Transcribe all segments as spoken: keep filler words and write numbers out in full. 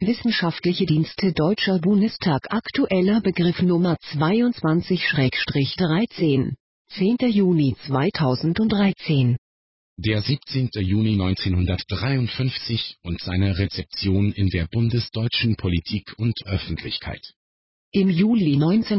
Wissenschaftliche Dienste Deutscher Bundestag. Aktueller Begriff Nummer zweiundzwanzig dreizehn, zehnter Juni zweitausenddreizehn. Der siebzehnte Juni neunzehnhundertdreiundfünfzig und seine Rezeption in der bundesdeutschen Politik und Öffentlichkeit. Im Juli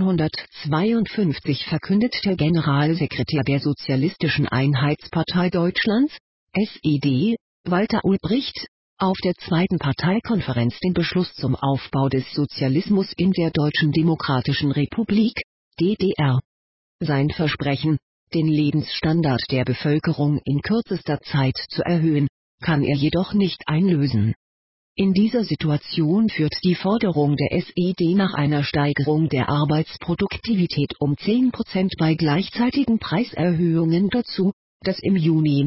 neunzehnhundertzweiundfünfzig verkündet der Generalsekretär der Sozialistischen Einheitspartei Deutschlands, S E D, Walter Ulbricht, auf der zweiten Parteikonferenz den Beschluss zum Aufbau des Sozialismus in der Deutschen Demokratischen Republik, D D R. Sein Versprechen, den Lebensstandard der Bevölkerung in kürzester Zeit zu erhöhen, kann er jedoch nicht einlösen. In dieser Situation führt die Forderung der S E D nach einer Steigerung der Arbeitsproduktivität um zehn Prozent bei gleichzeitigen Preiserhöhungen dazu, dass im Juni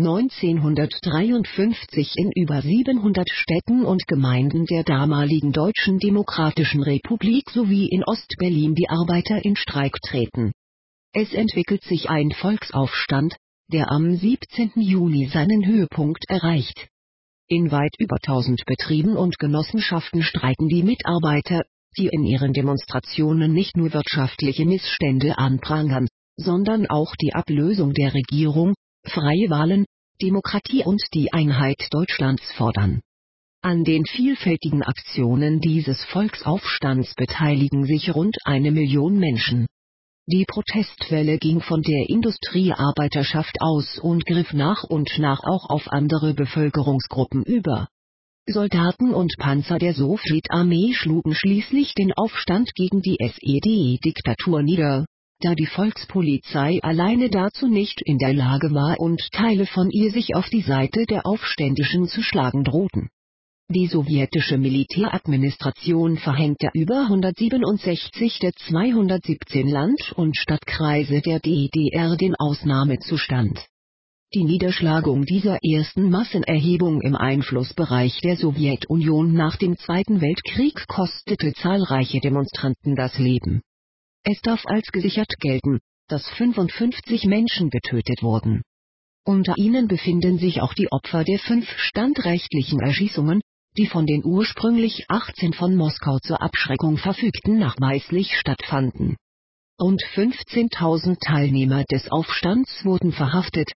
neunzehnhundertdreiundfünfzig in über siebenhundert Städten und Gemeinden der damaligen Deutschen Demokratischen Republik sowie in Ost-Berlin die Arbeiter in Streik treten. Es entwickelt sich ein Volksaufstand, der am siebzehnten Juni seinen Höhepunkt erreicht. In weit über tausend Betrieben und Genossenschaften streiken die Mitarbeiter, die in ihren Demonstrationen nicht nur wirtschaftliche Missstände anprangern, sondern auch die Ablösung der Regierung, freie Wahlen, Demokratie und die Einheit Deutschlands fordern. An den vielfältigen Aktionen dieses Volksaufstands beteiligen sich rund eine Million Menschen. Die Protestwelle ging von der Industriearbeiterschaft aus und griff nach und nach auch auf andere Bevölkerungsgruppen über. Soldaten und Panzer der Sowjetarmee schlugen schließlich den Aufstand gegen die S E D-Diktatur nieder, da die Volkspolizei alleine dazu nicht in der Lage war und Teile von ihr sich auf die Seite der Aufständischen zu schlagen drohten. Die sowjetische Militäradministration verhängte über hundertsiebenundsechzig der zweihundertsiebzehn Land- und Stadtkreise der D D R den Ausnahmezustand. Die Niederschlagung dieser ersten Massenerhebung im Einflussbereich der Sowjetunion nach dem Zweiten Weltkrieg kostete zahlreiche Demonstranten das Leben. Es darf als gesichert gelten, dass fünfundfünfzig Menschen getötet wurden. Unter ihnen befinden sich auch die Opfer der fünf standrechtlichen Erschießungen, die von den ursprünglich achtzehn von Moskau zur Abschreckung verfügten nachweislich stattfanden. Rund fünfzehntausend Teilnehmer des Aufstands wurden verhaftet,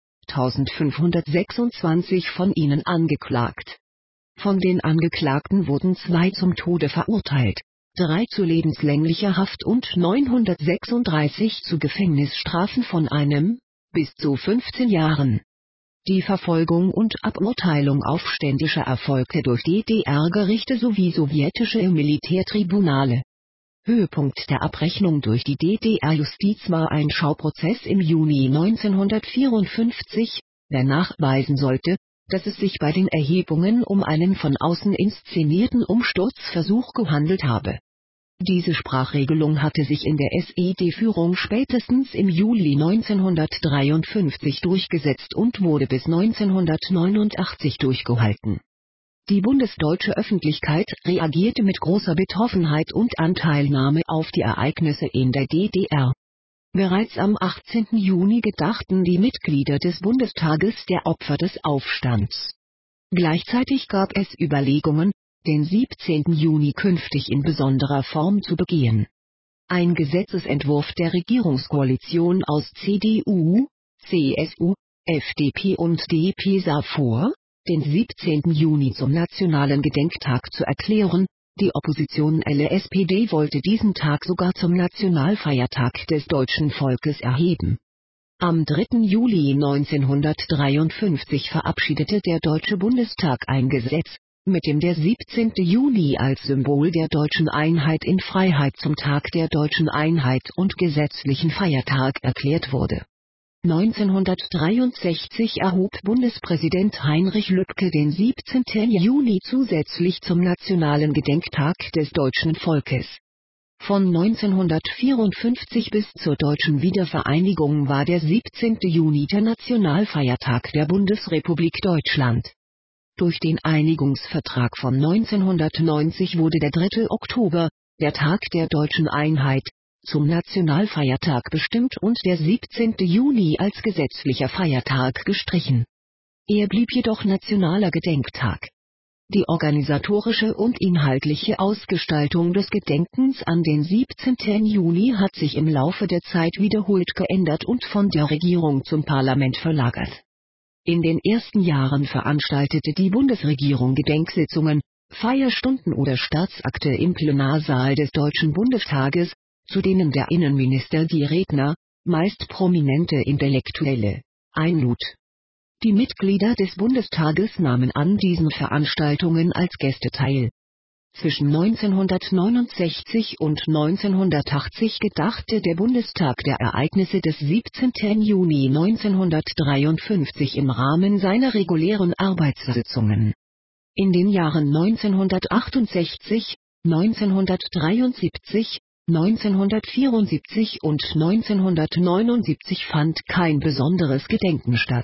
eintausendfünfhundertsechsundzwanzig von ihnen angeklagt. Von den Angeklagten wurden zwei zum Tode verurteilt, drei zu lebenslänglicher Haft und neunhundertsechsunddreißig zu Gefängnisstrafen von einem bis zu fünfzehn Jahren. Die Verfolgung und Aburteilung aufständischer Erfolge durch D D R-Gerichte sowie sowjetische Militärtribunale. Höhepunkt der Abrechnung durch die D D R-Justiz war ein Schauprozess im Juni neunzehnhundertvierundfünfzig, der nachweisen sollte, dass es sich bei den Erhebungen um einen von außen inszenierten Umsturzversuch gehandelt habe. Diese Sprachregelung hatte sich in der S E D-Führung spätestens im Juli neunzehnhundertdreiundfünfzig durchgesetzt und wurde bis neunzehnhundertneunundachtzig durchgehalten. Die bundesdeutsche Öffentlichkeit reagierte mit großer Betroffenheit und Anteilnahme auf die Ereignisse in der D D R. Bereits am achtzehnten Juni gedachten die Mitglieder des Bundestages der Opfer des Aufstands. Gleichzeitig gab es Überlegungen, den siebzehnten Juni künftig in besonderer Form zu begehen. Ein Gesetzesentwurf der Regierungskoalition aus C D U, C S U, F D P und D P sah vor, den siebzehnten Juni zum nationalen Gedenktag zu erklären. Die oppositionelle S P D wollte diesen Tag sogar zum Nationalfeiertag des deutschen Volkes erheben. Am dritten Juli neunzehnhundertdreiundfünfzig verabschiedete der Deutsche Bundestag ein Gesetz, mit dem der siebzehnte Juni als Symbol der deutschen Einheit in Freiheit zum Tag der deutschen Einheit und gesetzlichen Feiertag erklärt wurde. neunzehnhundertdreiundsechzig erhob Bundespräsident Heinrich Lübke den siebzehnten Juni zusätzlich zum nationalen Gedenktag des deutschen Volkes. Von neunzehnhundertvierundfünfzig bis zur deutschen Wiedervereinigung war der siebzehnte Juni der Nationalfeiertag der Bundesrepublik Deutschland. Durch den Einigungsvertrag von neunzehnhundertneunzig wurde der dritte Oktober, der Tag der deutschen Einheit, zum Nationalfeiertag bestimmt und der siebzehnte Juni als gesetzlicher Feiertag gestrichen. Er blieb jedoch nationaler Gedenktag. Die organisatorische und inhaltliche Ausgestaltung des Gedenkens an den siebzehnten Juni hat sich im Laufe der Zeit wiederholt geändert und von der Regierung zum Parlament verlagert. In den ersten Jahren veranstaltete die Bundesregierung Gedenksitzungen, Feierstunden oder Staatsakte im Plenarsaal des Deutschen Bundestages, zu denen der Innenminister die Redner, meist prominente Intellektuelle, einlud. Die Mitglieder des Bundestages nahmen an diesen Veranstaltungen als Gäste teil. Zwischen neunzehnhundertneunundsechzig und neunzehnhundertachtzig gedachte der Bundestag der Ereignisse des siebzehnten Juni neunzehnhundertdreiundfünfzig im Rahmen seiner regulären Arbeitssitzungen. In den Jahren neunzehnhundertachtundsechzig, neunzehnhundertdreiundsiebzig, neunzehnhundertvierundsiebzig und neunzehnhundertneunundsiebzig fand kein besonderes Gedenken statt.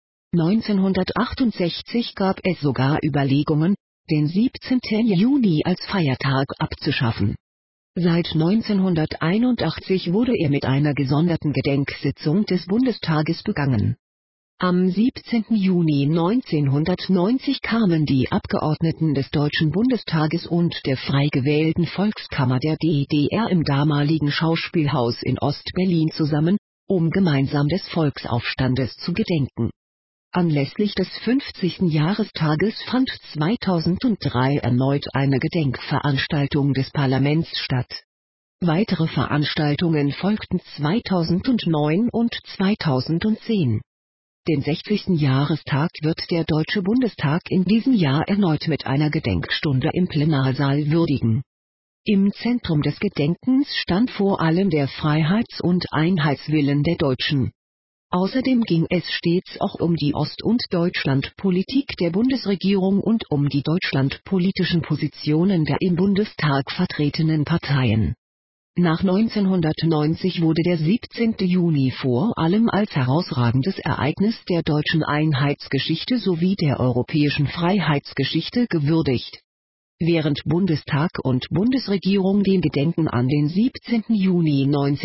neunzehnhundertachtundsechzig gab es sogar Überlegungen, den siebzehnten Juni als Feiertag abzuschaffen. Seit neunzehnhunderteinundachtzig wurde er mit einer gesonderten Gedenksitzung des Bundestages begangen. Am siebzehnten Juni neunzehnhundertneunzig kamen die Abgeordneten des Deutschen Bundestages und der frei gewählten Volkskammer der D D R im damaligen Schauspielhaus in Ost-Berlin zusammen, um gemeinsam des Volksaufstandes zu gedenken. Anlässlich des fünfzigsten Jahrestages fand zweitausenddrei erneut eine Gedenkveranstaltung des Parlaments statt. Weitere Veranstaltungen folgten zweitausendneun und zweitausendzehn. Den sechzigsten Jahrestag wird der Deutsche Bundestag in diesem Jahr erneut mit einer Gedenkstunde im Plenarsaal würdigen. Im Zentrum des Gedenkens stand vor allem der Freiheits- und Einheitswillen der Deutschen. Außerdem ging es stets auch um die Ost- und Deutschlandpolitik der Bundesregierung und um die deutschlandpolitischen Positionen der im Bundestag vertretenen Parteien. Nach neunzehnhundertneunzig wurde der siebzehnten Juni vor allem als herausragendes Ereignis der deutschen Einheitsgeschichte sowie der europäischen Freiheitsgeschichte gewürdigt. Während Bundestag und Bundesregierung dem Gedenken an den siebzehnten Juni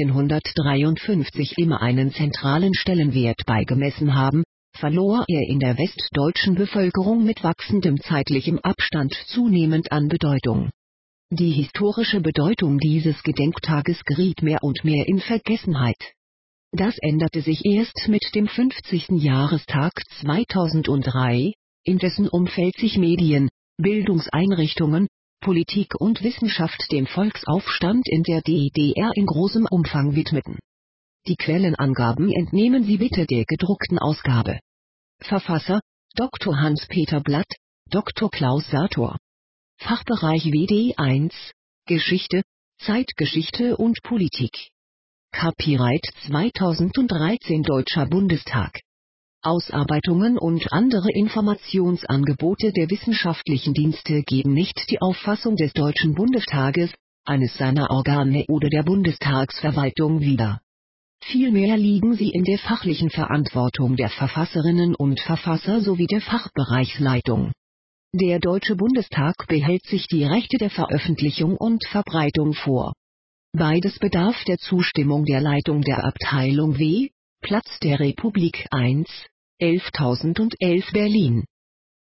neunzehnhundertdreiundfünfzig immer einen zentralen Stellenwert beigemessen haben, verlor er in der westdeutschen Bevölkerung mit wachsendem zeitlichem Abstand zunehmend an Bedeutung. Die historische Bedeutung dieses Gedenktages geriet mehr und mehr in Vergessenheit. Das änderte sich erst mit dem fünfzigsten Jahrestag zweitausenddrei, in dessen Umfeld sich Medien, Bildungseinrichtungen, Politik und Wissenschaft dem Volksaufstand in der D D R in großem Umfang widmeten. Die Quellenangaben entnehmen Sie bitte der gedruckten Ausgabe. Verfasser: Doktor Hans-Peter Blatt, Doktor Klaus Sator. Fachbereich W D eins, Geschichte, Zeitgeschichte und Politik. Copyright zweitausenddreizehn Deutscher Bundestag. Ausarbeitungen und andere Informationsangebote der wissenschaftlichen Dienste geben nicht die Auffassung des Deutschen Bundestages, eines seiner Organe oder der Bundestagsverwaltung wider. Vielmehr liegen sie in der fachlichen Verantwortung der Verfasserinnen und Verfasser sowie der Fachbereichsleitung. Der Deutsche Bundestag behält sich die Rechte der Veröffentlichung und Verbreitung vor. Beides bedarf der Zustimmung der Leitung der Abteilung W, Platz der Republik eins, elftausendelf Berlin.